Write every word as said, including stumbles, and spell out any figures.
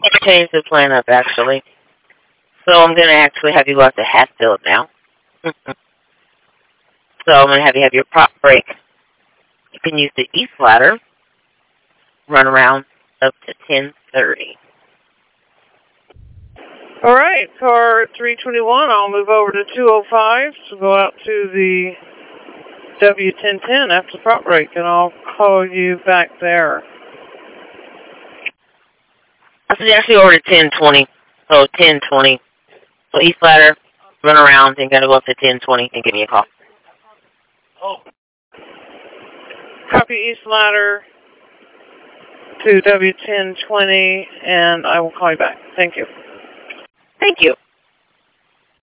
change the plan up, actually. So I'm going to actually have you go out to Hatfield now. So I'm going to have you have your prop brake. You can use the east ladder, run around up to ten thirty. All right, car three twenty-one, I'll move over to two oh five to go out to the W ten ten after the prop brake, and I'll call you back there. I said actually over to ten twenty. So ten twenty. So east ladder, run around, and got to go up to ten twenty and give me a call. Oh. Copy east ladder to W ten twenty, and I will call you back. Thank you. Thank you.